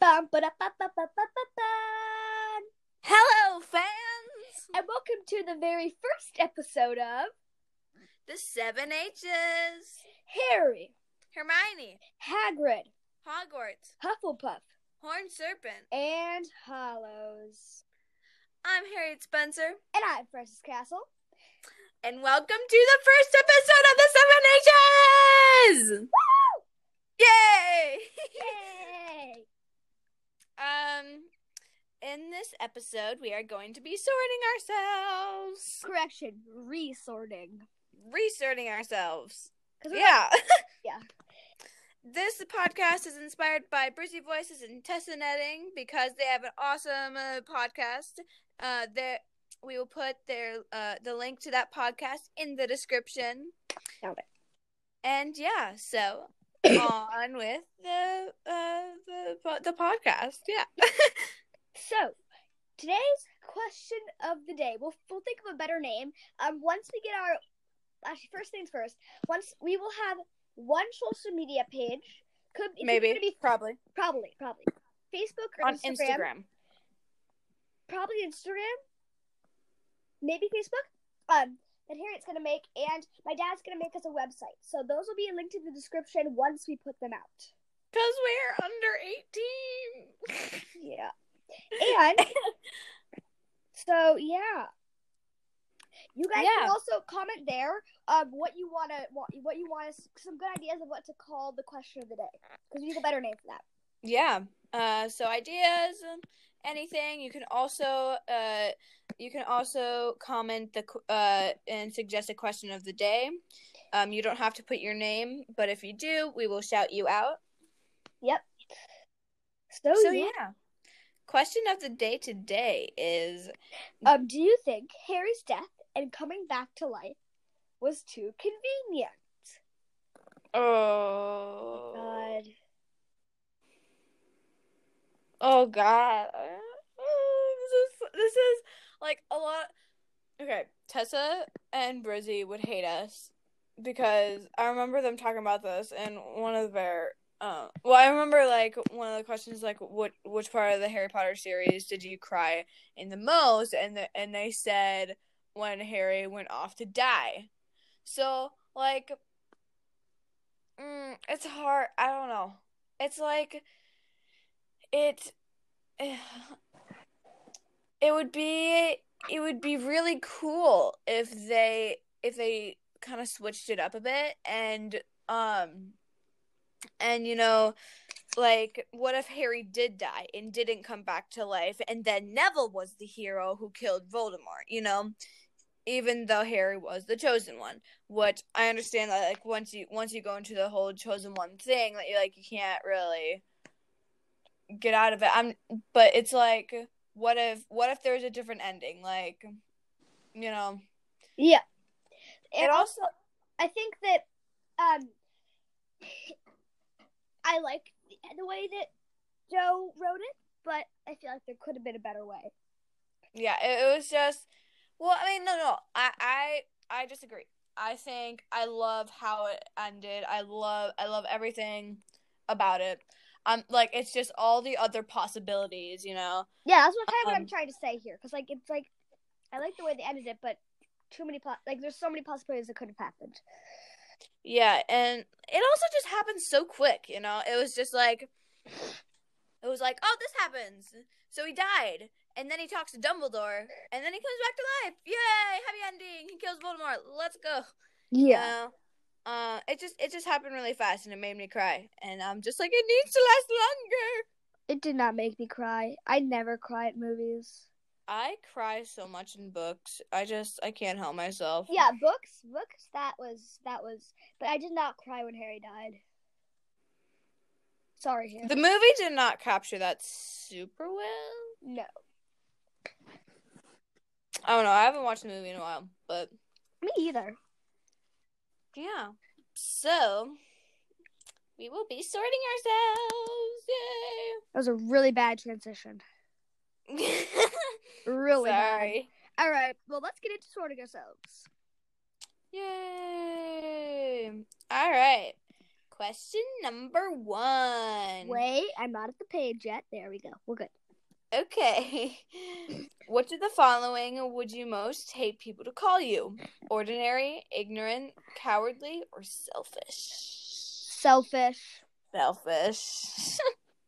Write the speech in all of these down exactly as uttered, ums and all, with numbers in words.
Bum, ba, da, ba, ba, ba, ba, ba, ba. Hello, fans! And welcome to the very first episode of The Seven H's. Harry, Hermione, Hagrid, Hogwarts, Hufflepuff, Horned Serpent, and Hollows. I'm Harriet Spencer. And I'm Frances Castle. And welcome to the first episode of The Seven H's! Woo! Yay! Yay! um, in this episode, we are going to be sorting ourselves. Correction, resorting. Resorting ourselves. we're Yeah. not- yeah. This podcast is inspired by Brizzy Voices and Tessa Netting because they have an awesome uh, podcast. Uh, that we will put their uh the link to that podcast in the description. Got it. And yeah, so on with the uh the the podcast. Yeah. So, today's question of the day. We'll we'll think of a better name. Um, once we get our actually first things first. Once we will have one social media page. Could it's Maybe. gonna be Probably. probably probably Facebook or On Instagram. Instagram. Probably Instagram. Maybe Facebook. Um, that Harriet's gonna make, and my dad's gonna make us a website. So those will be linked in the description once we put them out. Because we're under eighteen. Yeah. And so yeah, you guys Yeah. can also comment there um what you wanna what, what you want us some good ideas of what to call the question of the day, because we need a better name for that. Yeah. Uh, so ideas, anything. You can also uh, you can also comment the uh and suggest a question of the day. Um, you don't have to put your name, but if you do, we will shout you out. Yep. So, So yeah. yeah. Question of the day today is: Um, do you think Harry's death and coming back to life was too convenient? Oh God. Oh God. This is this is like a lot. Okay, Tessa and Brizzy would hate us because I remember them talking about this in one of their. Uh, well, I remember like one of the questions like, "What which part of the Harry Potter series did you cry in the most?" And the, and they said when Harry went off to die. So like, mm, it's hard. I don't know. It's like. It it would be it would be really cool if they if they kind of switched it up a bit and um and you know like what if Harry did die and didn't come back to life and then Neville was the hero who killed Voldemort, you know, even though Harry was the chosen one. Which I understand that like once you once you go into the whole chosen one thing that you like you can't really get out of it. I'm but it's like what if what if there's a different ending, like, you know. Yeah. And It also, also I think that um I like the, the way that Joe wrote it, but I feel like there could have been a better way. yeah it, it was just well I mean no no I I I disagree. I think I love how it ended. I love I love everything about it. Um, like it's just all the other possibilities, you know. Yeah, that's what kind of what Um, I'm trying to say here, because like it's like I like the way they ended it, but too many po- like there's so many possibilities that could have happened. Yeah, and it also just happened so quick, you know. It was just like it was like, oh, this happens. So he died, and then he talks to Dumbledore, and then he comes back to life. Yay! Happy ending. He kills Voldemort. Let's go. Yeah. You know? Uh, it just it just happened really fast, and it made me cry. And I'm just like, it needs to last longer. It did not make me cry. I never cry at movies. I cry so much in books. I just I can't help myself. Yeah, books, books. That was that was, but I did not cry when Harry died. Sorry, Harry. The movie did not capture that super well. No. I don't know. I haven't watched the movie in a while, but Me either. yeah. So we will be sorting That was a really bad transition. ourselves. Really Sorry. bad. All right. Well, let's get into sorting ourselves. Yay. All right. Question number one. Wait, I'm not at the page yet. There we go. We're good. Okay. Which of the following would you most hate people to call you? Ordinary, ignorant, cowardly, or selfish? Selfish. Selfish.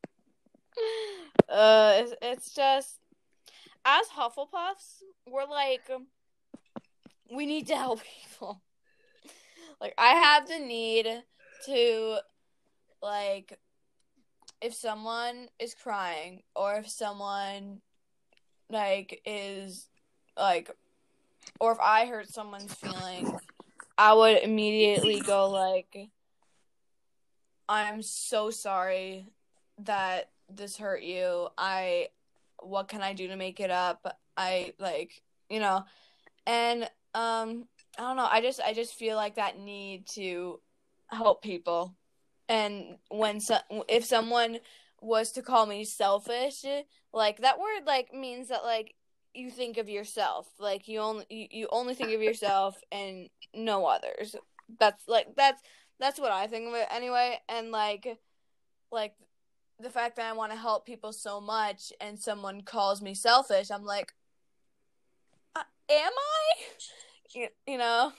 uh, it's, it's just, as Hufflepuffs, we're like, we need to help people. Like, I have the need to, like, if someone is crying or if someone, like, is, like, or if I hurt someone's feelings, I would immediately go, like, I'm so sorry that this hurt you. I, what can I do to make it up? I, like, you know, and, um, I don't know, I just, I just feel like that need to help people. And when, so, if someone was to call me selfish, like, that word, like, means that, like, you think of yourself. Like, you only, you, you only think of yourself and no others. That's, like, that's, that's what I think of it anyway. And, like, like, the fact that I want to help people so much and someone calls me selfish, I'm like, uh, am I? You, you know?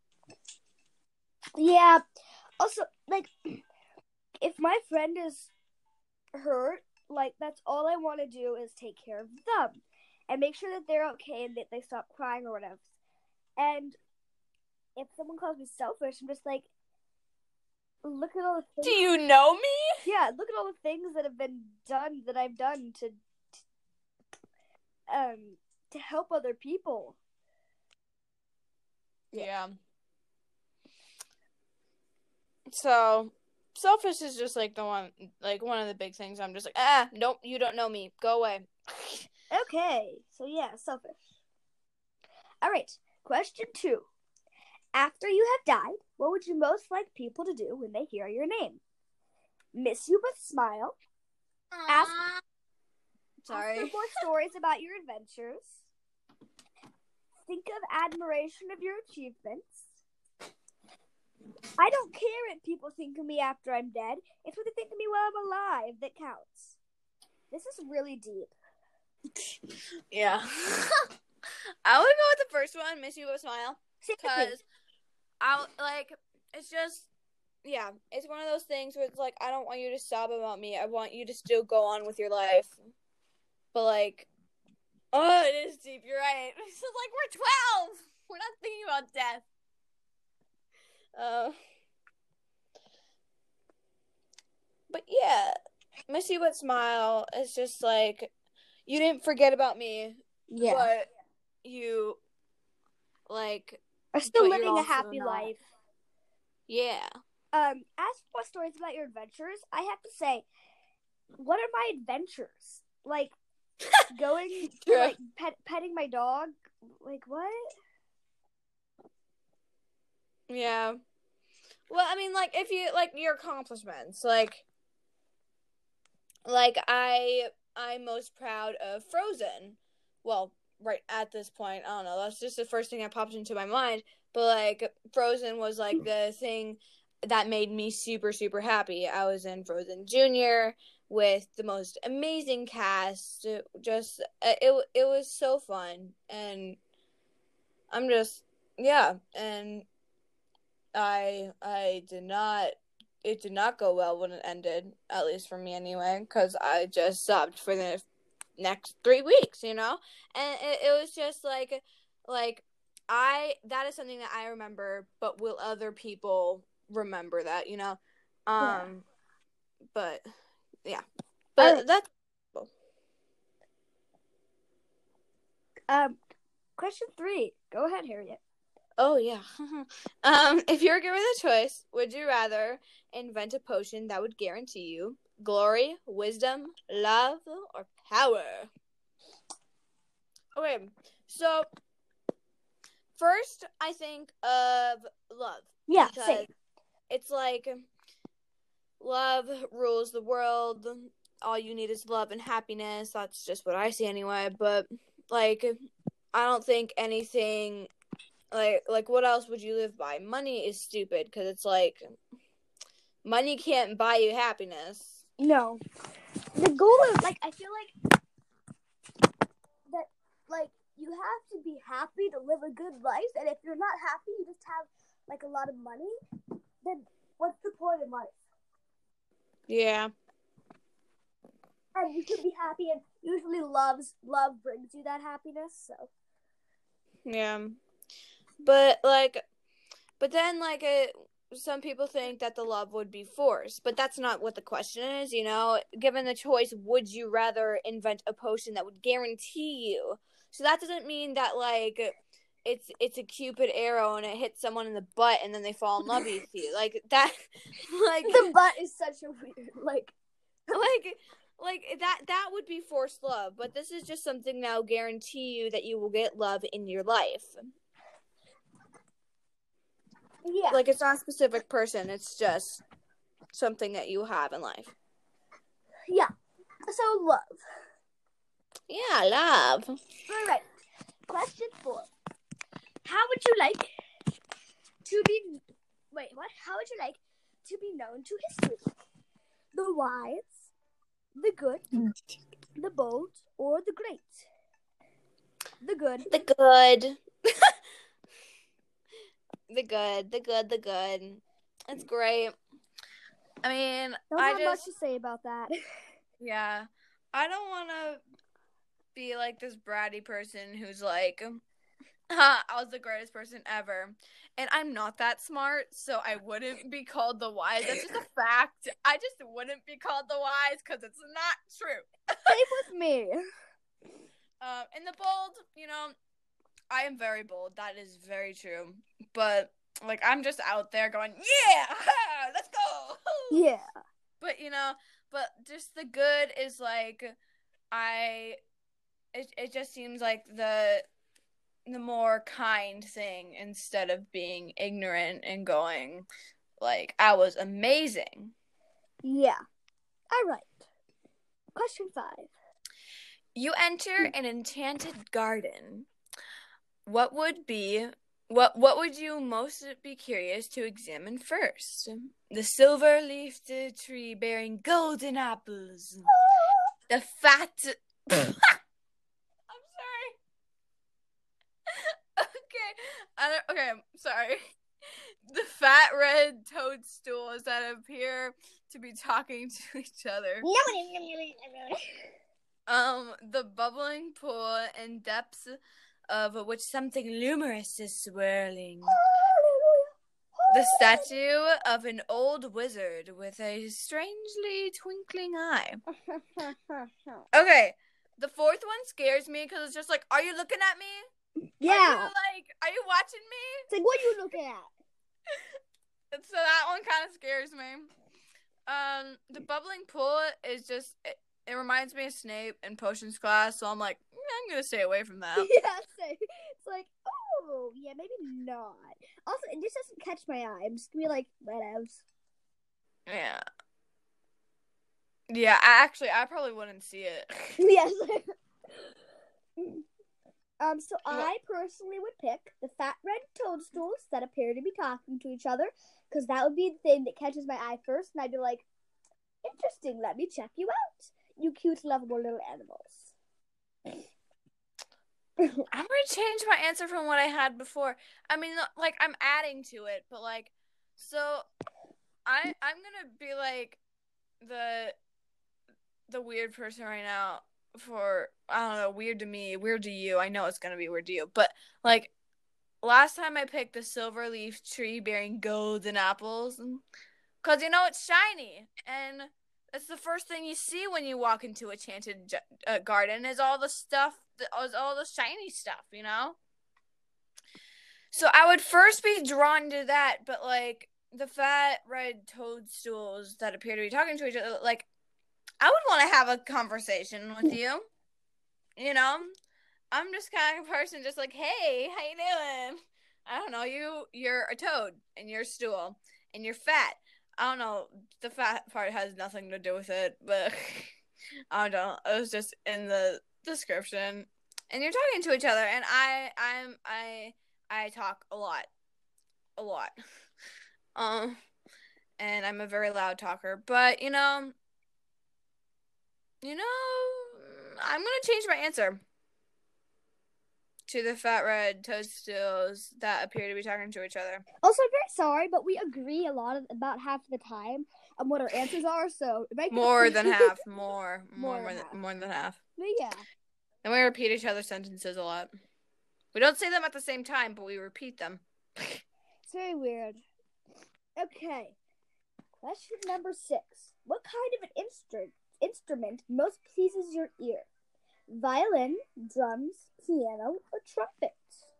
Yeah. Also, like, if my friend is hurt, like, that's all I want to do is take care of them and make sure that they're okay and that they stop crying or whatever. And if someone calls me selfish, I'm just like, look at all the things. Do you know me? Yeah, look at all the things that have been done, that I've done to, to um, to help other people. Yeah. yeah. So, selfish is just, like, the one, like, one of the big things. I'm just like, ah, nope, you don't know me. Go away. Okay, so yeah, selfish. All right, question two. After you have died, what would you most like people to do when they hear your name? Miss you but smile. Ask, Sorry. ask for more stories about your adventures. Think of admiration of your achievements. I don't care if people think of me after I'm dead. It's what they think of me while I'm alive that counts. This is really deep. Yeah. I would go with the first one, miss you but smile. Because I, like, it's just, yeah, it's one of those things where it's like, I don't want you to sob about me. I want you to still go on with your life. But, like, oh, it is deep. You're right. It's just like, we're twelve. We're not thinking about death. Uh, but, yeah, miss you but smile. It's just like, you didn't forget about me. Yeah. But you, like, are still but living a happy not. life. Yeah. Um, as for stories about your adventures, I have to say, what are my adventures? Like, going, to, like, pet, petting my dog? Like, what? Yeah. Well, I mean, like, if you, like, your accomplishments, like, like, I, I'm most proud of Frozen. Well, right at this point, I don't know, that's just the first thing that popped into my mind, but, like, Frozen was, like, the thing that made me super, super happy. I was in Frozen Junior with the most amazing cast. It just, it, it was so fun, and I'm just, yeah, and I, I did not, it did not go well when it ended, at least for me anyway, because I just sobbed for the next three weeks, you know, and it, it was just like, like, I, that is something that I remember, but will other people remember that, you know, um, yeah. but, yeah, but right. that's, um, question three, go ahead, Harriet. Oh, yeah. um, if you were given the choice, would you rather invent a potion that would guarantee you glory, wisdom, love, or power? Okay, so first I think of love. Yeah, same. It's like love rules the world. All you need is love and happiness. That's just what I see anyway. But, like, I don't think anything, like, like what else would you live by? Money is stupid because it's like, money can't buy you happiness. No. The goal is, like, I feel like that, like, you have to be happy to live a good life, and if you're not happy, you just have, like, a lot of money, then what's the point in life? Yeah. And you should be happy, and usually love's, love brings you that happiness, so. Yeah. But, like, but then, like, it, some people think that the love would be forced, but that's not what the question is, you know? Given the choice, would you rather invent a potion that would guarantee you? So that doesn't mean that, like, it's it's a Cupid arrow and it hits someone in the butt and then they fall in love with you. Like, that, like... The butt is such a weird, like... like, like, that, that would be forced love, but this is just something that will guarantee you that you will get love in your life. Yeah. Like, it's not a specific person. It's just something that you have in life. Yeah. So, love. Yeah, love. All right. Question four. How would you like to be... Wait, what? How would you like to be known to history? The wise, the good, the bold, or the great? The good. The good. The good, the good, the good. It's great. I mean, Don't I have just... much to say about that. Yeah. I don't want to be like this bratty person who's like, huh, I was the greatest person ever. And I'm not that smart, so I wouldn't be called the wise. That's just a fact. I just wouldn't be called the wise because it's not true. Same with me. Um, and the bold, you know, I am very bold. That is very true. But, like, I'm just out there going, yeah, let's go. Yeah. But, you know, but just the good is, like, I, it, it just seems like the, the more kind thing instead of being ignorant and going, like, I was amazing. Yeah. All right. Question five. You enter an enchanted garden. What would be, what what would you most be curious to examine first? The silver-leafed tree bearing golden apples. The fat... I'm sorry. Okay. I don't, okay, I'm sorry. The fat red toadstools that appear to be talking to each other. Um, the bubbling pool and depths of which something luminous is swirling. The statue of an old wizard with a strangely twinkling eye. Okay, the fourth one scares me because it's just like, are you looking at me? Yeah. Are you, like, are you watching me? It's like, what are you looking at? So that one kind of scares me. Um, the bubbling pool is just, it, it reminds me of Snape in Potions class, so I'm like, mm, I'm gonna stay away from that. Yeah, same. It's like, oh, yeah, maybe not. Also, it just doesn't catch my eye. I'm just gonna be like, whatevs. Yeah. Yeah, I actually, I probably wouldn't see it. Yes. um, so I personally would pick the fat red toadstools that appear to be talking to each other, because that would be the thing that catches my eye first, and I'd be like, interesting, let me check you out, you cute, lovable little animals. I'm gonna change my answer from what I had before. I mean, like, I'm adding to it, but, like, so, I, I'm gonna be, like, the, the weird person right now for, I don't know, weird to me, weird to you. I know it's gonna be weird to you, but, like, last time I picked the silver leaf tree bearing golden apples, because, you know, it's shiny, and that's the first thing you see when you walk into a enchanted uh, garden is all the stuff, is all the shiny stuff, you know? So I would first be drawn to that, but, like, the fat red toadstools that appear to be talking to each other, like, I would want to have a conversation with you, you know? I'm just kind of a person just like, hey, how you doing? I don't know, you, you're a toad, and you're a stool, and you're fat. I don't know, the fat part has nothing to do with it, but I don't know, it was just in the description. And you're talking to each other, and I, I'm, I, I talk a lot. A lot. Um, and I'm a very loud talker. But, you know, you know, I'm going to change my answer to the fat red toadstools that appear to be talking to each other. Also, I'm very sorry, but we agree a lot of, about half the time on what our answers are. So more than half, more, more, more, more, than than, half. more than half. But yeah. And we repeat each other's sentences a lot. We don't say them at the same time, but we repeat them. It's very weird. Okay. Question number six. What kind of an instru- instrument most pleases your ear? Violin, drums, piano, or trumpet?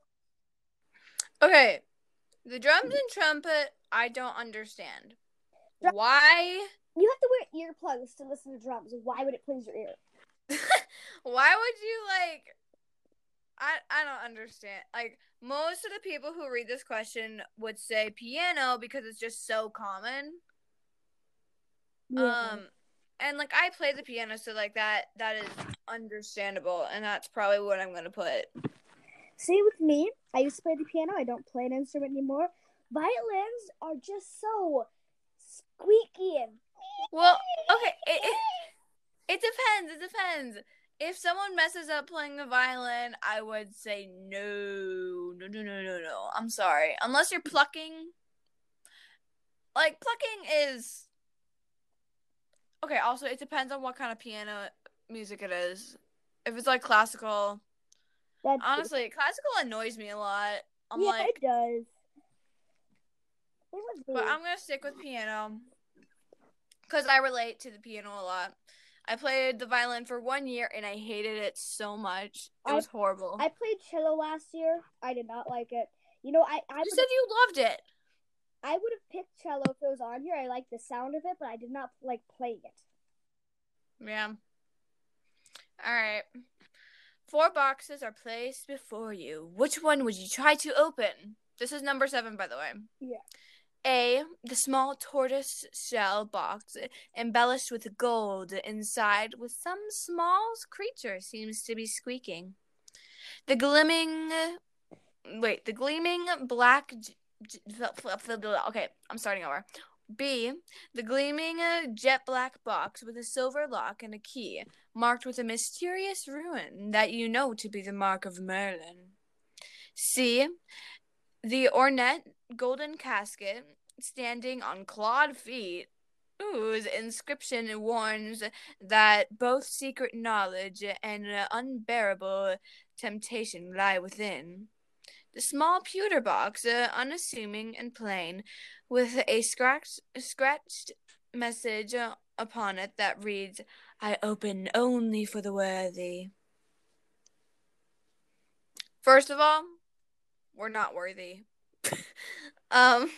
Okay. The drums and trumpet, I don't understand. Drum- Why? You have to wear earplugs to listen to drums. Why would it please your ear? Why would you, like... I, I don't understand. Like, most of the people who read this question would say piano because it's just so common. Yeah. Um, and, like, I play the piano, so, like, that that is understandable, and that's probably what I'm going to put. See, with me, I used to play the piano. I don't play an instrument anymore. Violins are just so squeaky and... Well, okay, it, it, it depends, it depends. If someone messes up playing a violin, I would say no, no, no, no, no, no. I'm sorry. Unless you're plucking. Like, plucking is... Okay, also, it depends on what kind of piano music it is. If it's, like, classical... That's honestly, true. Classical annoys me a lot. I'm yeah, like... it does. But I'm going to stick with piano. Because I relate to the piano a lot. I played the violin for one year, and I hated it so much. It was I, horrible. I played cello last year. I did not like it. You know, I... I you said you loved it. I would have picked cello if it was on here. I like the sound of it, but I did not like playing it. Yeah. All right. Four boxes are placed before you. Which one would you try to open? This is number seven, by the way. Yeah. A, the small tortoise shell box embellished with gold inside with some small creature seems to be squeaking. The gleaming, wait, the gleaming black, okay, I'm starting over. B, the gleaming jet black box with a silver lock and a key marked with a mysterious rune that you know to be the mark of Merlin. C, the ornate golden casket standing on clawed feet, whose inscription warns that both secret knowledge and unbearable temptation lie within. The small pewter box, uh, unassuming and plain, with a scratched, scratched message uh, upon it that reads, "I open only for the worthy." First of all, we're not worthy. um,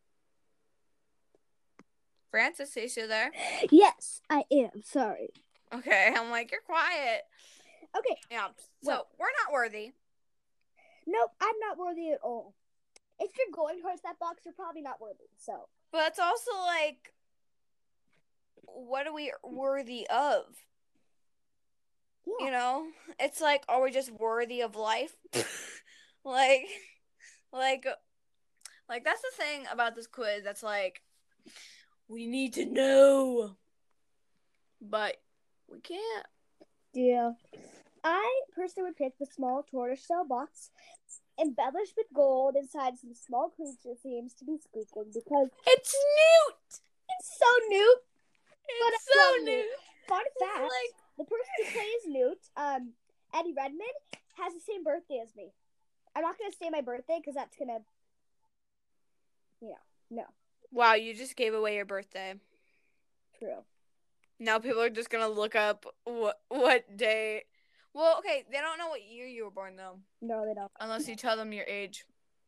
Francis, are you still there? Yes, I am. Sorry. Okay, I'm like, you're quiet. Okay. Yeah, so well, we're not worthy. Nope, I'm not worthy at all. If you're going towards that box, you're probably not worthy, so. But it's also like, what are we worthy of? Yeah. You know? It's like, are we just worthy of life? like, like, like, that's the thing about this quiz that's like, we need to know. But we can't. Yeah. I personally would pick the small tortoiseshell box embellished with gold inside some small creature seems to be squeaking because it's Newt. It's so Newt. It's so Newt. Newt. Fun fact: like... the person who plays Newt, um, Eddie Redmayne, has the same birthday as me. I'm not gonna say my birthday because that's gonna, you know, no. Wow, you just gave away your birthday. True. Now people are just gonna look up what what day. Well, okay, they don't know what year you were born, though. No, they don't. Unless you tell them your age.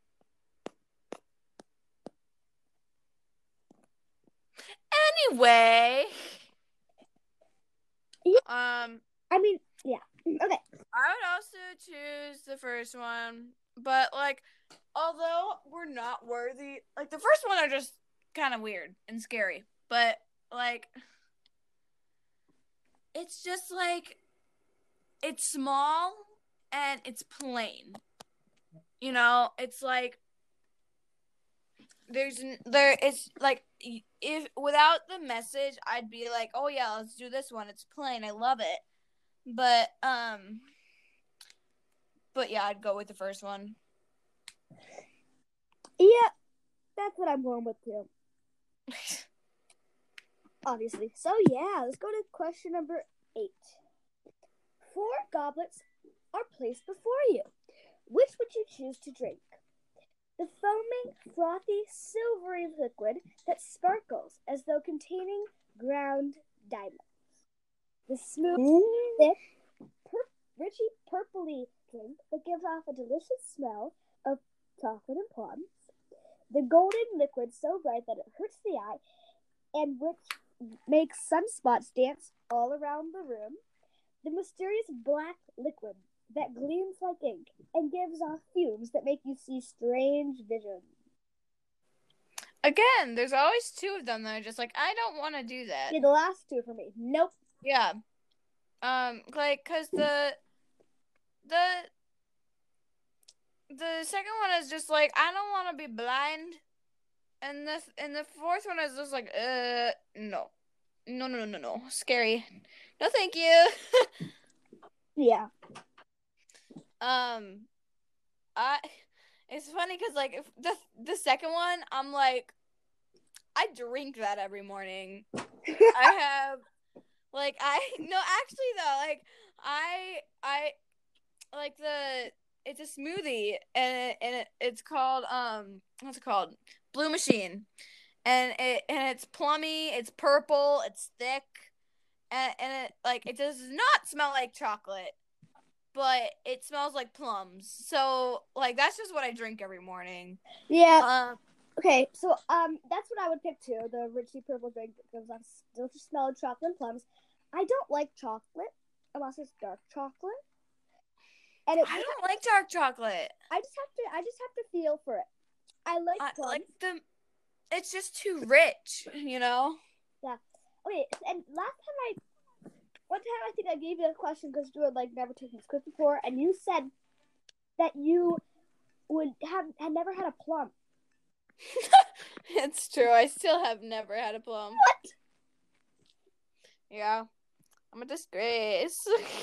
Anyway. Yeah. Um. I mean, yeah. Okay. I would also choose the first one. But, like, although we're not worthy, like, the first one are just kind of weird and scary. But, like, it's just, like, it's small and it's plain. You know, it's like there's there it's like if without the message, I'd be like, oh yeah, let's do this one. It's plain. I love it. But um, but yeah, I'd go with the first one. Yeah, that's what I'm going with too. Obviously. So yeah, let's go to question number eight. Four goblets are placed before you. Which would you choose to drink? The foaming, frothy, silvery liquid that sparkles as though containing ground diamonds. The smooth, thick, per- richy, purpley drink that gives off a delicious smell of chocolate and plums. The golden liquid so bright that it hurts the eye and which makes sunspots dance all around the room. The mysterious black liquid that gleams like ink and gives off fumes that make you see strange visions. Again, there's always two of them that are just like, I don't want to do that. Yeah, the last two for me. Nope. Yeah. Um, like, cause the, the, the second one is just like, I don't want to be blind. And the, and the fourth one is just like, uh, no. No, no, no, no. Scary. No, thank you. Yeah. Um, I, it's funny because, like, if the, the second one, I'm like, I drink that every morning. I have, like, I, no, actually, though, like, I, I, like, the, it's a smoothie, and, it, and it, it's called, um, what's it called? Blue Machine. And it, and it's plummy, it's purple, it's thick, and, and it, like, it does not smell like chocolate, but it smells like plums. So, like, that's just what I drink every morning. Yeah. Um, okay, so, um, that's what I would pick, too. The richy purple drink that gives off delicious smell of chocolate and plums. I don't like chocolate, unless it's dark chocolate. And it, I don't like dark chocolate. I just have to, I just have to feel for it. I like I, plums. like, the, it's just too rich, you know? Yeah. Okay, and last time I, one time I think I gave you a question because you had, like, never taken this quiz before, and you said that you would have, had never had a plum. It's true. I still have never had a plum. What? Yeah. I'm a disgrace.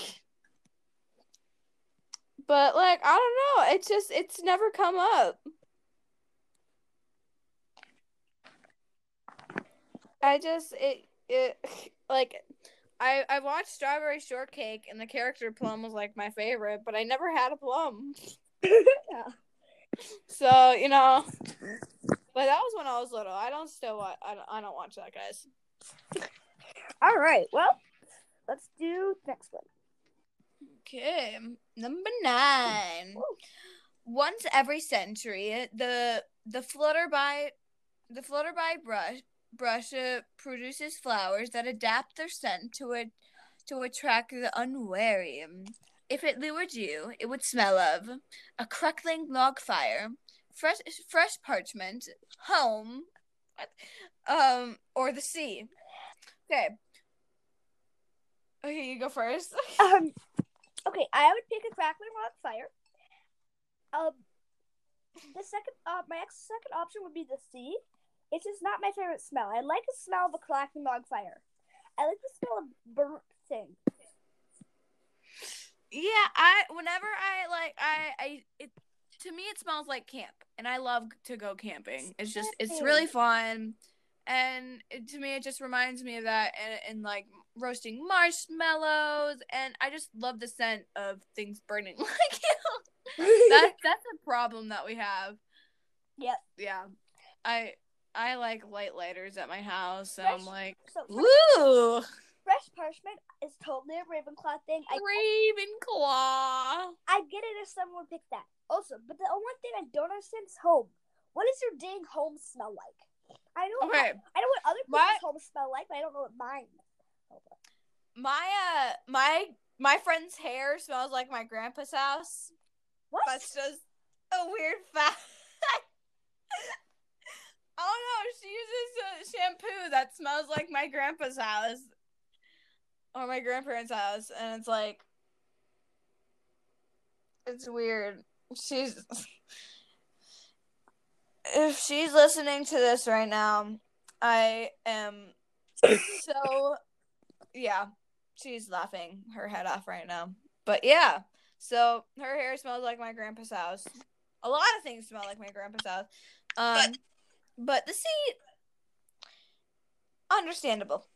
But, like, I don't know. It's just, it's never come up. I just, it, it, like, I, I watched Strawberry Shortcake, and the character Plum was, like, my favorite, but I never had a plum. Yeah. So, you know, but that was when I was little. I don't still watch, I don't, I don't watch that, guys. All right, well, let's do the next one. Okay, number nine. Ooh. Once every century, the the flutterby, the flutterby brush brush uh, produces flowers that adapt their scent to a, to attract the unwary. If it lured you, it would smell of a crackling log fire, fresh fresh parchment, home, um, or the sea. Okay. Okay, you go first. um. Okay, I would pick a crackling log fire. Um, the second, uh, my next second option would be the sea. It's just not my favorite smell. I like the smell of a crackling log fire. I like the smell of burnt things. Yeah, I whenever I like I I it to me it smells like camp, and I love to go camping. It's just it's really fun, and it, to me it just reminds me of that, and, and like roasting marshmallows, and I just love the scent of things burning like you. That that's a problem that we have. Yep. Yeah, I I like light lighters at my house, and fresh, I'm like, so woo. Fresh parchment is totally a Ravenclaw thing. I, Ravenclaw. I get it if someone picked that. Also, but the only thing I don't understand is home. What does your dang home smell like? I know. Okay. I, I know what other people's my, homes smell like, but I don't know what mine. My uh, my my friend's hair smells like my grandpa's house. What? That's just a weird fact. Oh no, she uses a shampoo that smells like my grandpa's house. Or my grandparents' house, and it's like, it's weird. She's, if she's listening to this right now, I am so, yeah, she's laughing her head off right now. But yeah, so her hair smells like my grandpa's house. A lot of things smell like my grandpa's house. Um, but the seat, understandable.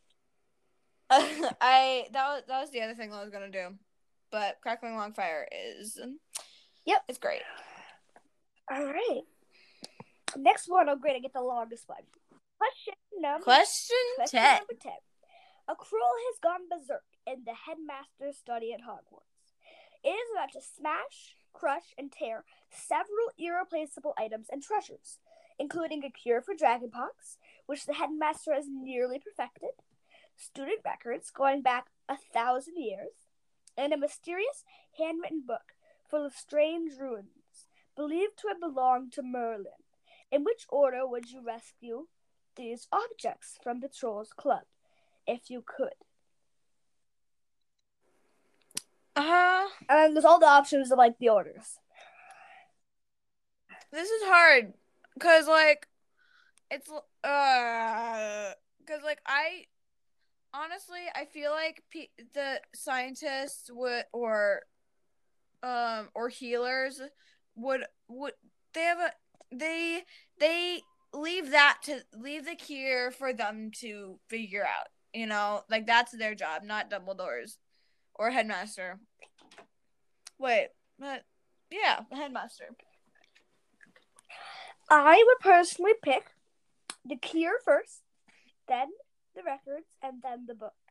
I that was that was the other thing I was gonna do, but Crackling Longfire is, yep, it's great. All right, next one. Oh, great! I get the longest one. Question number. Question, question ten. number ten. A Krull has gone berserk in the headmaster's study at Hogwarts. It is about to smash, crush, and tear several irreplaceable items and treasures, including a cure for dragonpox, which the headmaster has nearly perfected, student records going back a thousand years, and a mysterious handwritten book full of strange runes believed to have belonged to Merlin. In which order would you rescue these objects from the Trolls Club, if you could? Uh, and there's all the options of, like, the orders. This is hard, because, like, it's, uh, because, like, I, honestly, I feel like pe- the scientists would, or, um, or healers would, would, they have a, they, they leave that to, leave the cure for them to figure out, you know, like, that's their job, not Dumbledore's, or Headmaster. Wait, but, yeah, the Headmaster. I would personally pick the cure first, then the records, and then the book.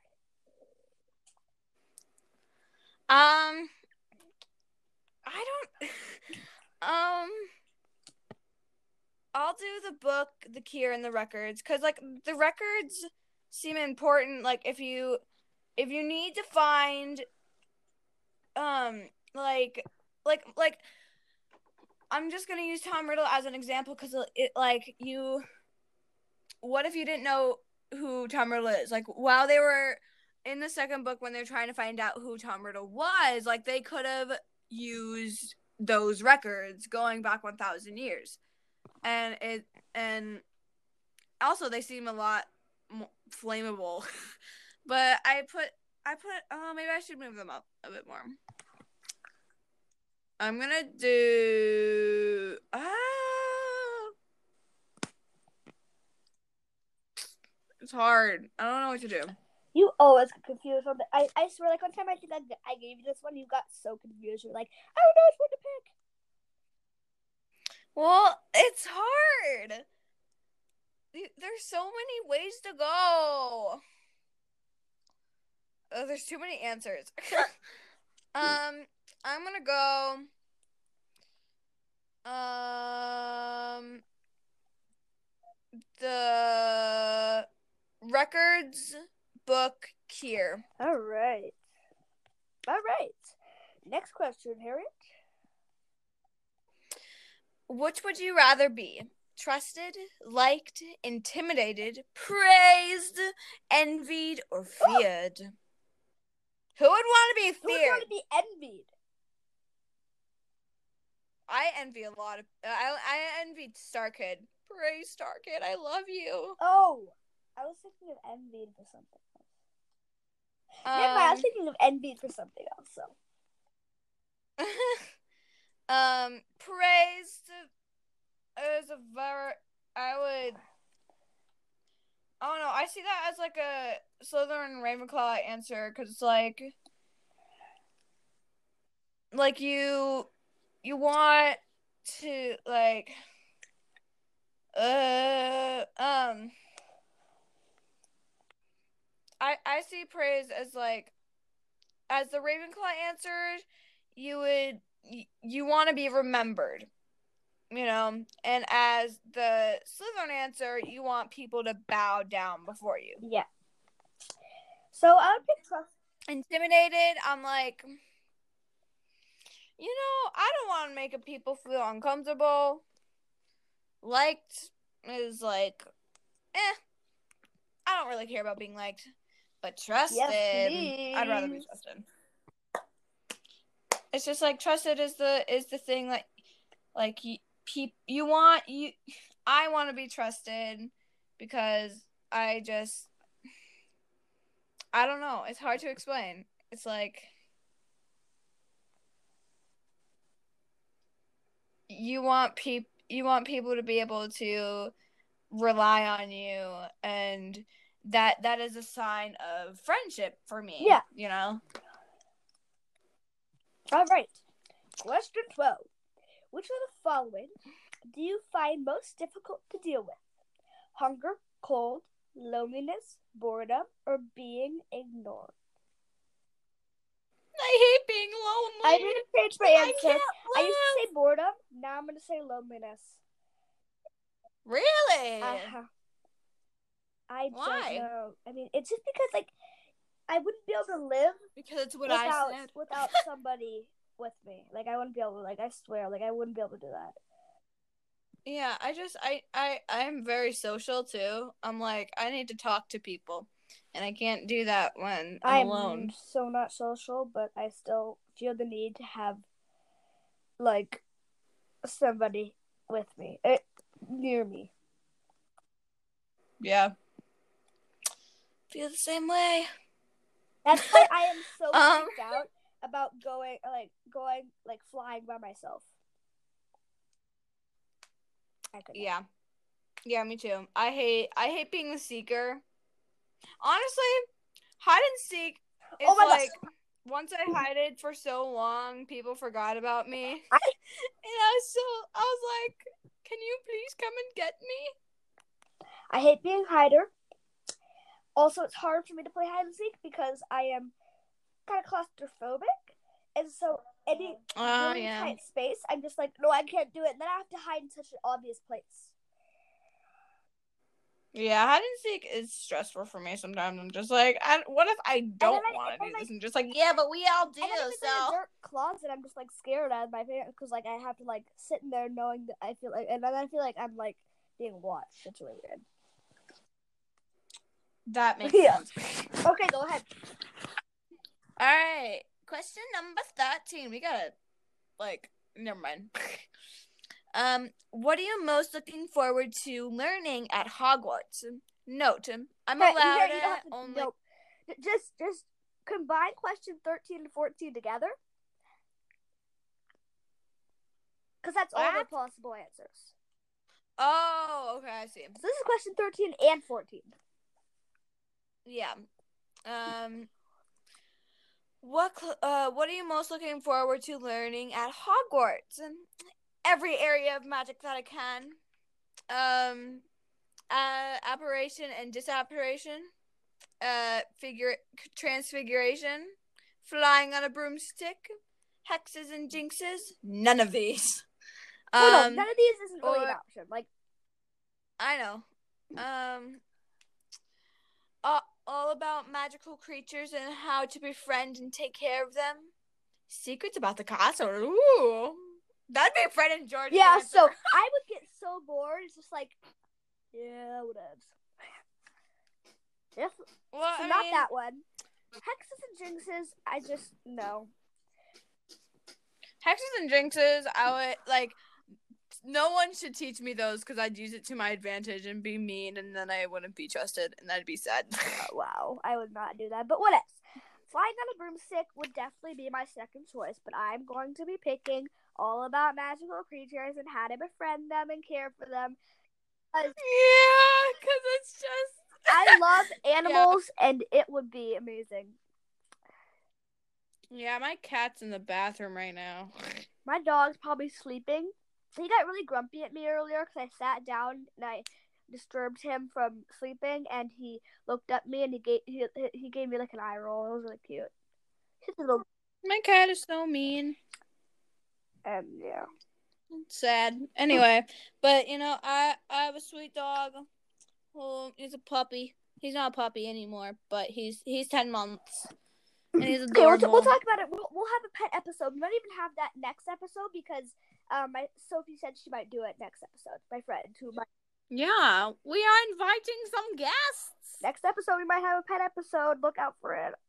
Um, I don't, um, I'll do the book, the cure, and the records, because, like, the records seem important, like, if you, if you need to find, um, like, like, like, I'm just gonna use Tom Riddle as an example, because, it, like, you, what if you didn't know who Tom Riddle is? Like, while they were in the second book, when they're trying to find out who Tom Riddle was, like, they could have used those records going back one thousand years. And it, and also they seem a lot more flammable. But I put, I put, oh, maybe I should move them up a bit more. I'm gonna do, ah, it's hard. I don't know what to do. You always get confused on the, I, I swear, like, one time I think I, I gave you this one, you got so confused. You're like, I don't know which one to pick. Well, it's hard. There's so many ways to go. Oh, there's too many answers. um, I'm gonna go. Um, the records book cure. All right. All right. Next question, Harriet. Which would you rather be? Trusted, liked, intimidated, praised, envied, or feared? Oh. Who would want to be feared? Who would want to be envied? I envy a lot of. Uh, I I envied Starkid. Praise Starkid. I love you. Oh, I was thinking of envied for something else. Um, Never mind. I was thinking of envied for something else. So. um, praised is a very. I would. I don't know. I see that as like a Slytherin Ravenclaw answer, because it's like, like you, you want to like, uh, um, I I see praise as like, as the Ravenclaw answer, you would you, you want to be remembered, you know, and as the Slytherin answer, you want people to bow down before you. Yeah. So I would pick trust. Intimidated, I'm like, you know, I don't want to make people feel uncomfortable. Liked is like, eh, I don't really care about being liked. But trusted, yes, I'd rather be trusted. It's just like trusted is the is the thing that, like, you, pe- you want, you, I want to be trusted because I just, I don't know. It's hard to explain. It's like you want peop you want people to be able to rely on you, and that that is a sign of friendship for me. Yeah. You know? All right. Question twelve. Which of the following do you find most difficult to deal with? Hunger, cold, loneliness, boredom, or being ignored? I hate being lonely. I need to change my I answer. can't I used to live. say boredom. Now I'm going to say loneliness. Really? Uh-huh. I Why? don't know. I mean, it's just because, like, I wouldn't be able to live Because it's what without, I said. without somebody with me. Like, I wouldn't be able to, like, I swear, like, I wouldn't be able to do that. Yeah, I just, I, I, I'm very social, too. I'm like, I need to talk to people. And I can't do that when I'm, I'm alone. so not social, but I still feel the need to have, like, somebody with me. It, near me. Yeah. Feel the same way. That's why I am so Um, freaked out about going, like, going, like, flying by myself. I couldn't. Yeah. Yeah, me too. I hate, I hate being the seeker. Honestly, hide and seek, it's Oh my like, gosh. once I hid it for so long, people forgot about me. I- and I was so, I was like, can you please come and get me? I hate being hider. Also, it's hard for me to play hide and seek because I am kind of claustrophobic. And so, any Oh, really yeah. tight space, I'm just like, no, I can't do it. And then I have to hide in such an obvious place. Yeah, hide and seek is stressful for me sometimes. I'm just like, I, what if I don't I- want to and do I- this? And just like, yeah, but we all do, And then if it's so. in a dark closet, I'm just like scared out of my parents because like I have to like sit in there knowing that I feel like, and then I feel like I'm like being watched. It's really weird. That makes Yeah. sense. Okay, go ahead. All right. Question number thirteen. We got it. Like, never mind. um, what are you most looking forward to learning at Hogwarts? Note, I'm Hey, allowed here, you don't have to to, only. nope. Just, just combine question thirteen and fourteen together. Because that's all the What? possible answers. Oh, okay, I see. So this is question thirteen and fourteen. Yeah. Um. What cl- uh what are you most looking forward to learning at Hogwarts? Every area of magic that I can. Um uh apparition and disapparition. Uh figure transfiguration. Flying on a broomstick. Hexes and jinxes. None of these. Um Oh, no, none of these isn't really or, an option. Like, I know. Um uh, all about magical creatures and how to befriend and take care of them. Secrets about the castle. Ooh. That'd be Fred and George. yeah, answer. so I would get so bored. It's just like, yeah, whatevs. If, Well, so I not mean, that one. Hexes and jinxes, I just, no. Hexes and jinxes, I would, like, no one should teach me those because I'd use it to my advantage and be mean, and then I wouldn't be trusted, and that'd be sad. Oh, wow, I would not do that. But what else? Flying on a broomstick would definitely be my second choice, but I'm going to be picking all about magical creatures and how to befriend them and care for them. Yeah, because it's just... I love animals, yeah. And it would be amazing. Yeah, my cat's in the bathroom right now. My dog's probably sleeping. He got really grumpy at me earlier because I sat down and I disturbed him from sleeping, and he looked at me and he gave he, he gave me like an eye roll. It was really cute. He's a little... My cat is so mean. Um, yeah. It's sad. Anyway, but you know, I I have a sweet dog. Oh, he's a puppy. He's not a puppy anymore, but he's he's ten months. And he's adorable. Okay, we'll, t- we'll talk about it. We'll, we'll have a pet episode. We might even have that next episode because um, my Sophie said she might do it next episode. My friend who might. Yeah, we are inviting some guests. Next episode, we might have a pet episode. Look out for it.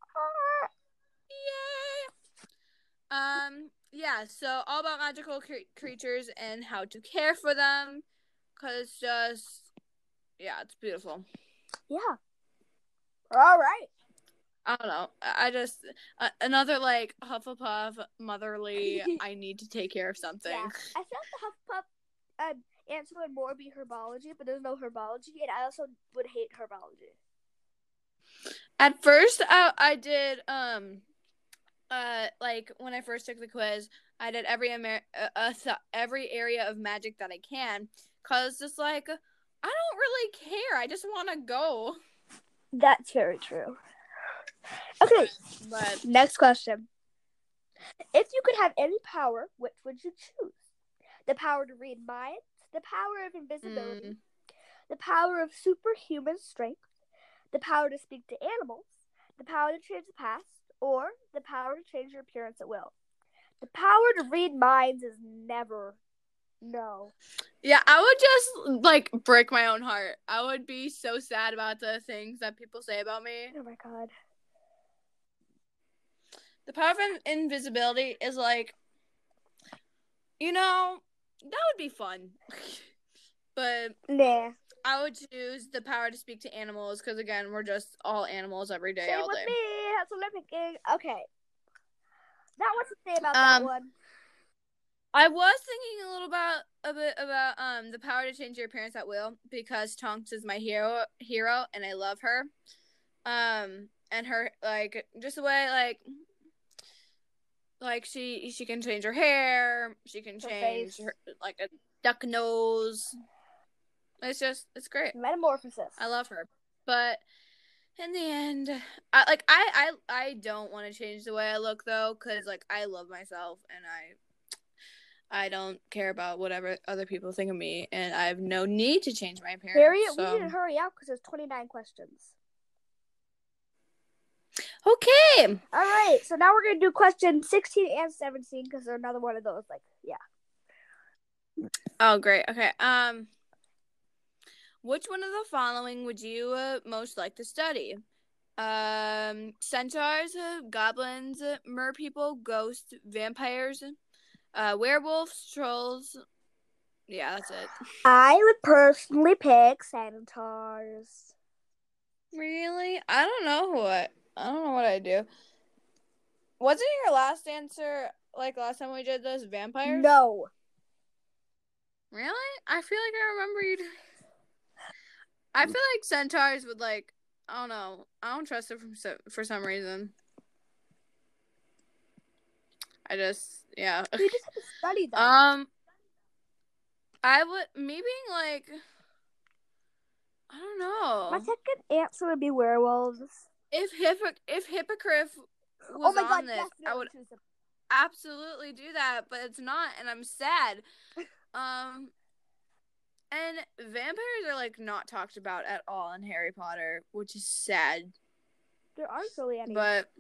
Yay! Um, yeah, so all about magical cre- creatures and how to care for them. Because just, yeah, it's beautiful. Yeah. All right. I don't know. I just uh, another like Hufflepuff motherly. I need to take care of something. Yeah, I feel like the Hufflepuff um, answer would more be herbology, but there's no herbology, and I also would hate herbology. At first, I I did um, uh, like when I first took the quiz, I did every Amer- uh, uh, th- every area of magic that I can, cause it's like I don't really care. I just want to go. That's very true. Okay, but next question. If you could have any power, which would you choose? The power to read minds, the power of invisibility, mm. the power of superhuman strength, the power to speak to animals, the power to change the past, or the power to change your appearance at will. The power to read minds is never, no. Yeah, I would just, like, break my own heart. I would be so sad about the things that people say about me. Oh, my God. The power of invisibility is, like, you know, that would be fun. But nah. I would choose the power to speak to animals because, again, we're just all animals every day, Same all with day. me. That's what I'm thinking. Okay. Now what to say about um, that one? I was thinking a little about a bit about um the power to change your appearance at will because Tonks is my hero hero and I love her. Um and her like just the way like like she she can change her hair, she can Her change face. her like a duck nose. It's just it's great. Metamorphosis. I love her. But in the end, I like I I, I don't want to change the way I look though cuz like I love myself and I I don't care about whatever other people think of me, and I have no need to change my appearance. Harriet, so. we need to hurry up because there's twenty-nine questions. Okay. All right, so now we're going to do question sixteen and seventeen because there's another one of those. Like, yeah. Oh, great. Okay. Um, which one of the following would you uh, most like to study? Um, centaurs, uh, goblins, uh, merpeople, ghosts, vampires, uh, werewolves, trolls. Yeah, that's it. I would personally pick centaurs. Really? I don't know what. I don't know what I do. Wasn't your last answer like last time we did this vampires? No. Really? I feel like I remember you. Doing... I feel like centaurs would like. I don't know. I don't trust it from for some reason. I just yeah. We just have to study them. Um, I would maybe like. I don't know. My second answer would be werewolves. If Hippo if Hippogriff was oh my on God, this, I would choose them. absolutely do that, but it's not, and I'm sad. um, and vampires are like not talked about at all in Harry Potter, which is sad. There aren't really any. But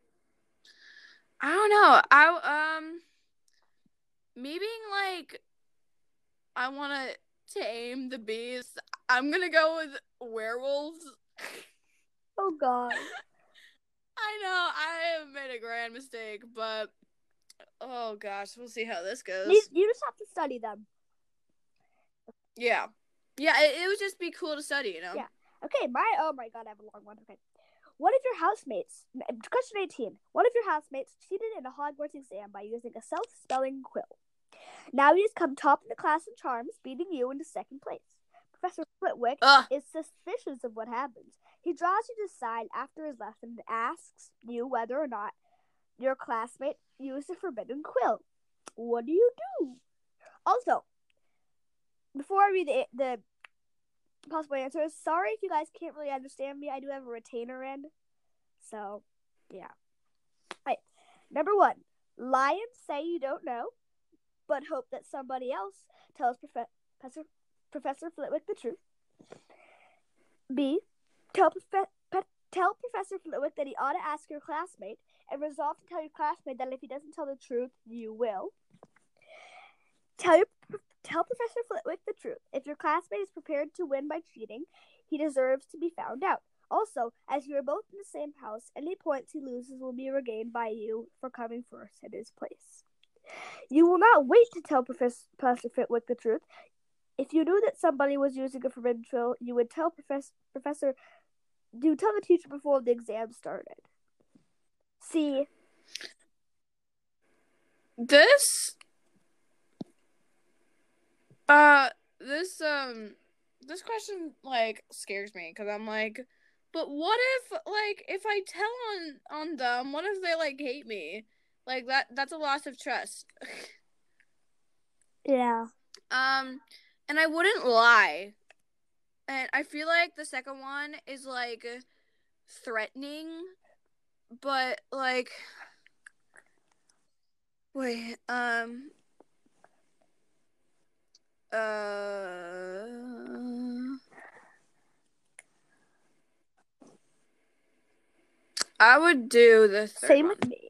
I don't know. I um maybe like I want to tame the beast. I'm gonna go with werewolves. Oh God. I know I have made a grand mistake, but oh gosh, we'll see how this goes. You, you just have to study them. Yeah, yeah. It, it would just be cool to study, you know. Yeah. Okay. My oh my God, I have a long one. Okay. One of your housemates, question eighteen. One of your housemates cheated in a Hogwarts exam by using a self-spelling quill. Now he has come top in the class in charms, beating you into second place. Professor Flitwick Ugh. is suspicious of what happens. He draws you to the side after his lesson and asks you whether or not your classmate used a forbidden quill. What do you do? Also, before I read the, the possible answers, sorry if you guys can't really understand me. I do have a retainer in. So, yeah. Right. Number one, lions say you don't know, but hope that somebody else tells Prof- Professor Professor Flitwick the truth. B, tell, Prof- Pe- tell Professor Flitwick that he ought to ask your classmate and resolve to tell your classmate that if he doesn't tell the truth, you will. Tell your tell Professor Flitwick the truth. If your classmate is prepared to win by cheating, he deserves to be found out. Also, as you are both in the same house, any points he loses will be regained by you for coming first in his place. You will not wait to tell Professor Flitwick the truth. If you knew that somebody was using a forbidden drill, you would tell professor, professor you would tell the teacher before the exam started. C. This, uh, this, um, this question, like, scares me, because I'm like, but what if, like, if I tell on, on them, what if they, like, hate me? Like, that, that's a loss of trust. Yeah. Um, and I wouldn't lie. And I feel like the second one is, like, threatening, but, like, wait, um, uh, I would do the third Same one. with me.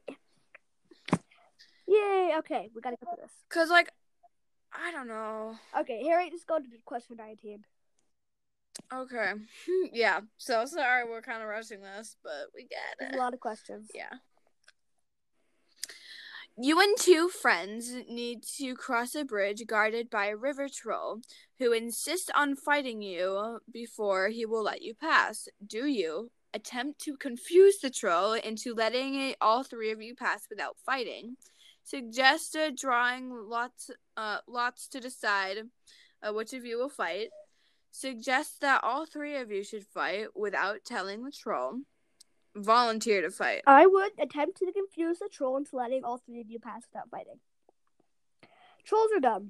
Yay, okay, we gotta get to this. Cause, like, I don't know. Okay, Harry, just go to question nineteen. Okay. Yeah, so sorry we're kind of rushing this, but we get There's it. a lot of questions. Yeah. You and two friends need to cross a bridge guarded by a river troll who insists on fighting you before he will let you pass. Do you attempt to confuse the troll into letting all three of you pass without fighting? Suggest uh, drawing lots, uh, lots to decide uh, which of you will fight. Suggest that all three of you should fight without telling the troll. Volunteer to fight. I would attempt to confuse the troll into letting all three of you pass without fighting. Trolls are dumb.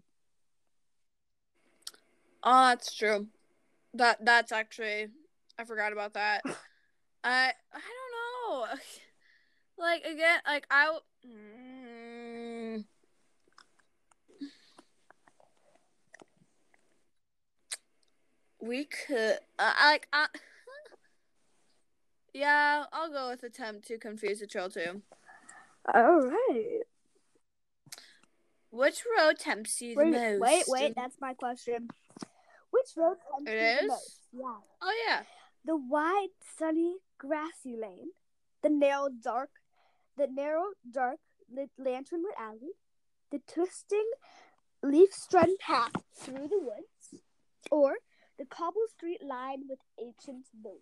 Oh, that's true. That that's actually, I forgot about that. I I don't know. Like again, like I. Mm, we could. Uh, I like. I, yeah, I'll go with attempt to confuse the troll too. All right. Which road tempts you Wait, the most? wait, wait. That's my question. Which road tempts It you the is? most? Yeah. Oh yeah. The wide, sunny, grassy lane, the narrow, dark, the narrow, dark, lit, lantern-lit alley, the twisting, leaf-strewn path through the woods, or the cobble street lined with ancient buildings.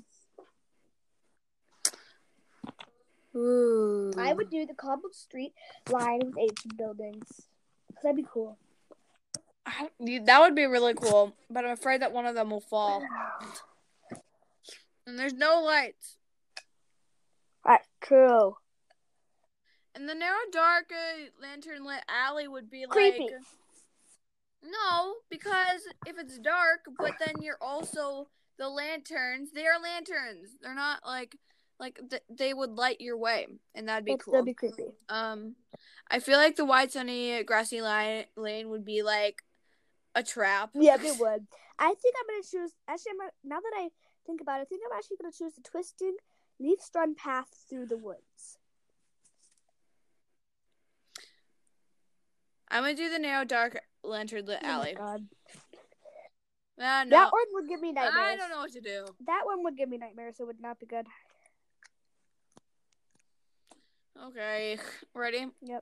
Ooh. I would do the cobbled street lined with ancient buildings. Cause that'd be cool. I, that would be really cool, but I'm afraid that one of them will fall. And there's no lights. That's true. And the narrow, dark, uh, lantern-lit alley would be Creepy. like... No, because if it's dark, but then you're also... The lanterns, they are lanterns. They're not like... Like, th- they would light your way, and that'd be That's, cool. That'd be creepy. Um, I feel like the wide, sunny, grassy line, lane would be, like, a trap. Yeah, it would. I think I'm going to choose... Actually, I'm gonna, now that I think about it, I think I'm actually going to choose the twisting, leaf-strewn path through the woods. I'm going to do the narrow, dark, lantern-lit alley. Oh, my God. Uh, no. That one would give me nightmares. I don't know what to do. That one would give me nightmares, so it would not be good. Okay, ready? Yep.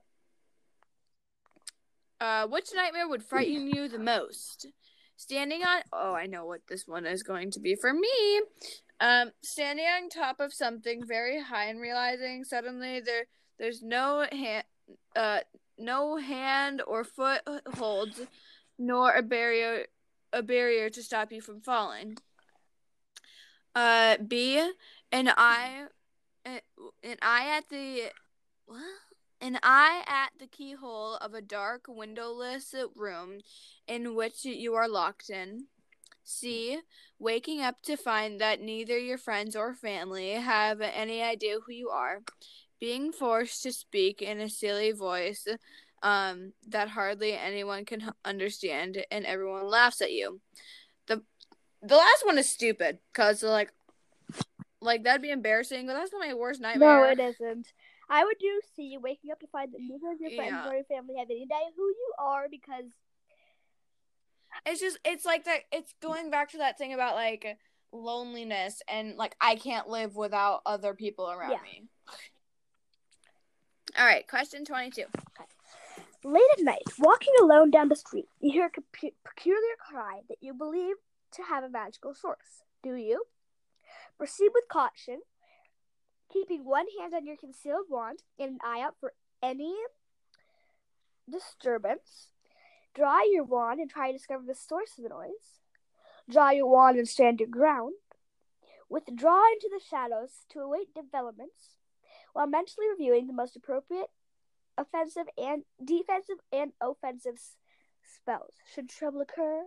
Uh, which nightmare would frighten you the most? Standing on... Oh, I know what this one is going to be for me. Um, standing on top of something very high and realizing suddenly there there's no hand, uh, no hand or foot holds, nor a barrier, a barrier to stop you from falling. Uh, B, an eye, an eye at the... What? An eye at the keyhole of a dark, windowless room in which you are locked in. C. Waking up to find that neither your friends or family have any idea who you are. Being forced to speak in a silly voice um, that hardly anyone can understand, and everyone laughs at you. The the last one is stupid, because, like, like that'd be embarrassing, but that's not my worst nightmare. No, it isn't. I would do C, waking up to find that neither of your friends Yeah. or your family have any idea who you are, because it's just, it's like that, it's going back to that thing about, like, loneliness, and, like, I can't live without other people around Yeah. me. All right, question twenty-two. Okay. Late at night, walking alone down the street, you hear a peculiar cry that you believe to have a magical source. Do you? Proceed with caution, keeping one hand on your concealed wand and an eye out for any disturbance. Draw your wand and try to discover the source of the noise. Draw your wand and stand your ground. Withdraw into the shadows to await developments, while mentally reviewing the most appropriate offensive and defensive and offensive s- spells. Should trouble occur?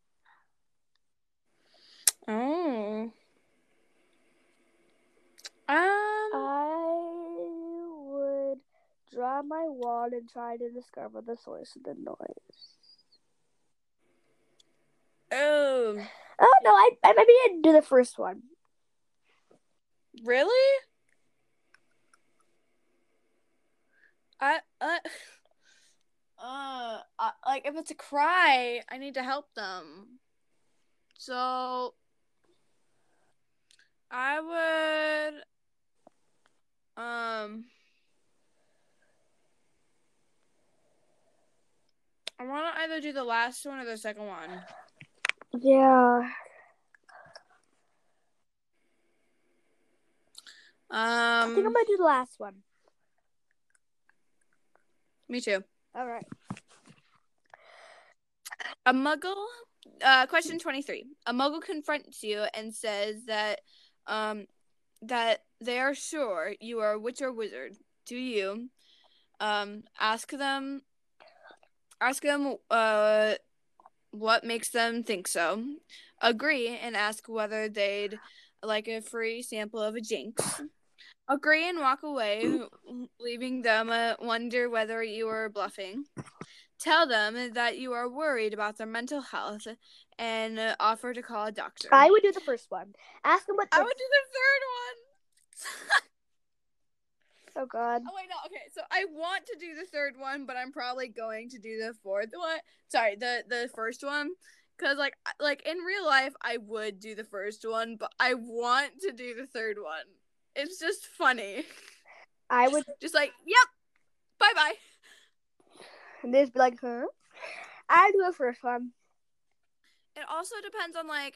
Oh. Um. I would draw my wand and try to discover the source of the noise. Oh. Oh no, I, I maybe I'd do the first one. Really? I uh, uh, uh like if it's a cry, I need to help them. So I would um I want to either do the last one or the second one. Yeah. Um, I think I'm gonna do the last one. Me too. All right. A muggle. Uh, question twenty-three. A muggle confronts you and says that, um, that they are sure you are a witch or wizard. Do you, um, ask them, ask them, uh, what makes them think so? Agree and ask whether they'd like a free sample of a jinx. Agree and walk away, leaving them uh, wonder whether you are bluffing. Tell them that you are worried about their mental health and uh, offer to call a doctor. I would do the first one. Ask them what. I the- would do the third one. Oh God. Oh wait, no. Okay, so I want to do the third one, but I'm probably going to do the fourth one. Sorry, the the first one, because like like in real life, I would do the first one, but I want to do the third one. It's just funny. I would just like, yep, bye bye. And they'd be like, huh? I'd do the first one. It also depends on like,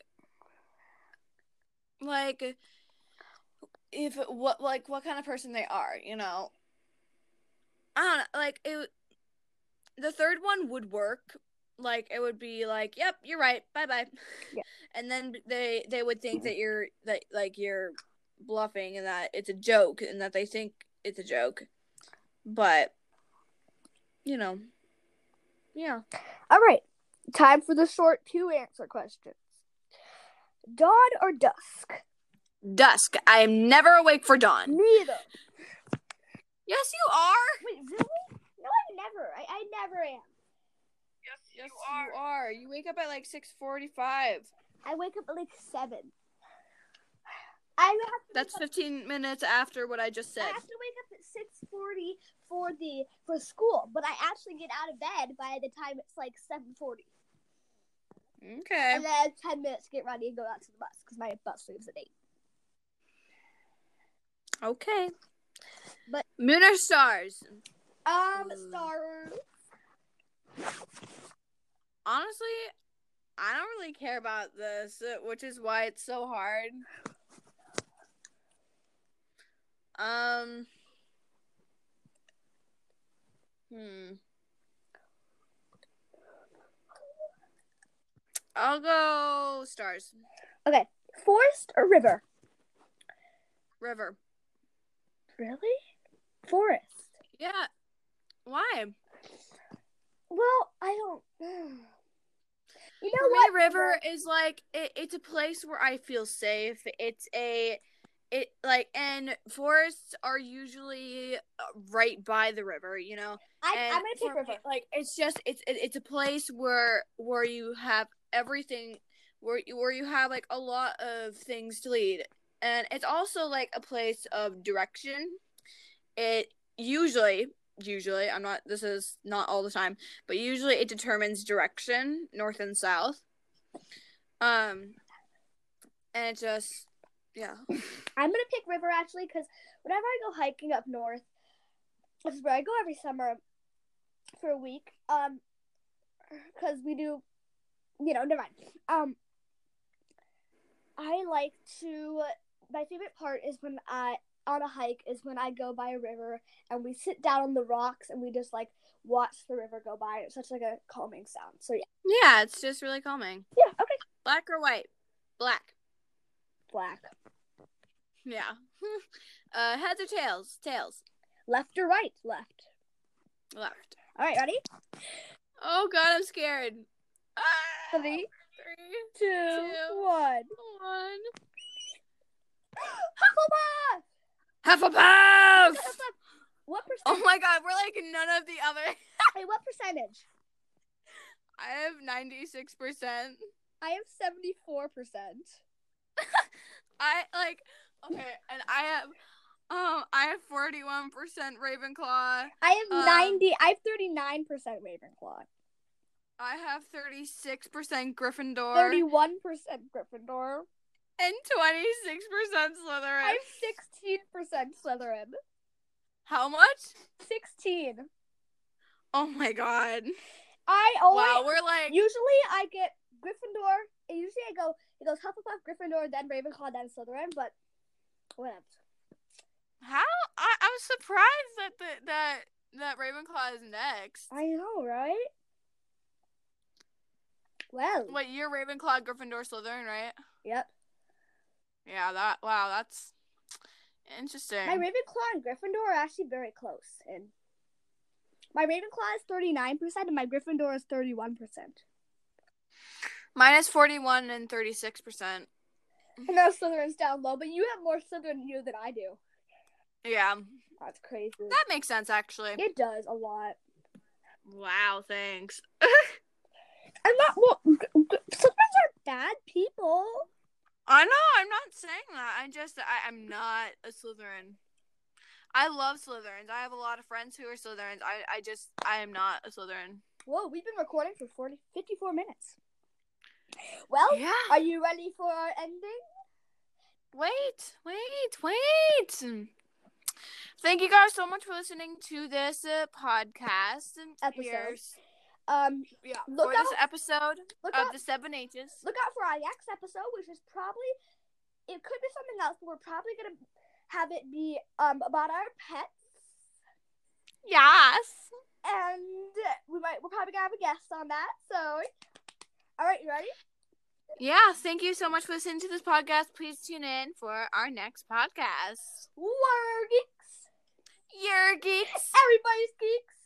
like, if what like what kind of person they are, you know. I don't know, like it. The third one would work. Like it would be like, yep, you're right, bye bye. Yeah. And then they they would think that you're that like you're bluffing and that it's a joke and that they think it's a joke, but you know, yeah. All right, time for the short two answer questions. Dawn or dusk? Dusk. I am never awake for dawn. Neither. Yes, you are. Wait, really? No, I never. I, I never am. Yes, yes, you are. You are. You wake up at like six forty-five. I wake up at like seven. I have to That's wake up, fifteen minutes after what I just said. I have to wake up at six forty for the for school, but I actually get out of bed by the time it's like seven forty. Okay. And then I have ten minutes to get ready and go out to the bus because my bus leaves at eight. Okay. But moon or stars? Um, Ooh. stars. Honestly, I don't really care about this, which is why it's so hard. Um. Hmm. I'll go stars. Okay, forest or river? River. Really? Forest. Yeah. Why? Well, I don't. You know For what? me, river is like it, it's a place where I feel safe. It's a it like and forests are usually right by the river, you know. I, and I'm gonna pick for river. me, like it's just it's it, it's a place where where you have everything where you, where you have like a lot of things to lead, and it's also like a place of direction. It usually usually I'm not this is not all the time, but usually it determines direction, north and south. Um and it just yeah. I'm gonna pick river actually because whenever I go hiking up north, this is where I go every summer. for a week. Um, because we do, you know, never mind. Um, I like to. My favorite part is when I on a hike is when I go by a river and we sit down on the rocks and we just like watch the river go by. It's such like a calming sound. So yeah. Yeah, it's just really calming. Yeah. Okay. Black or white? Black. Black. Yeah. uh, heads or tails? Tails. Left or right? Left. Left. All right, ready? Oh God, I'm scared. Ah, Three, three, two, two, one. one. Hufflepuff! Hufflepuff! What percent? Oh my God, we're like none of the other. Hey, what percentage? I have ninety-six percent. I have seventy-four percent. I like okay, and I have um I have forty-one percent Ravenclaw. I have um, ninety. I have thirty-nine percent Ravenclaw. I have thirty-six percent Gryffindor. Thirty-one percent Gryffindor. And twenty-six percent Slytherin. I have sixteen percent Slytherin. How much? Sixteen. Oh my God. I always. Wow, we're like. Usually I get Gryffindor. And usually I go. It goes Hufflepuff, Gryffindor, then Ravenclaw, then Slytherin. But whatever. How? I I was surprised that the, that that Ravenclaw is next. I know, right? Well. Wait, you're Ravenclaw, Gryffindor, Slytherin, right? Yep. Yeah. That. Wow. That's interesting. My Ravenclaw and Gryffindor are actually very close, and my Ravenclaw is thirty-nine percent, and my Gryffindor is thirty-one percent. Mine is forty-one and thirty-six percent. I know Slytherin's down low, but you have more Slytherin in you than I do. Yeah. That's crazy. That makes sense, actually. It does a lot. Wow, thanks. I'm not. Well, Slytherins are bad people. I know, I'm not saying that. I just, I, I'm not a Slytherin. I love Slytherins. I have a lot of friends who are Slytherins. I, I just, I am not a Slytherin. Whoa, we've been recording for forty, fifty-four minutes. Well, yeah. Are you ready for our ending? Wait, wait, wait. Thank you guys so much for listening to this uh, podcast. Episode. Here's, Um, yeah, look for out, this episode look of out, the Seven H's. Look out for our next episode, which is probably, it could be something else, but we're probably going to have it be um about our pets. Yes. And we might, we're probably going to have a guest on that, so, all right, you ready? Yeah, thank you so much for listening to this podcast. Please tune in for our next podcast. We're geeks. You're geeks. Everybody's geeks.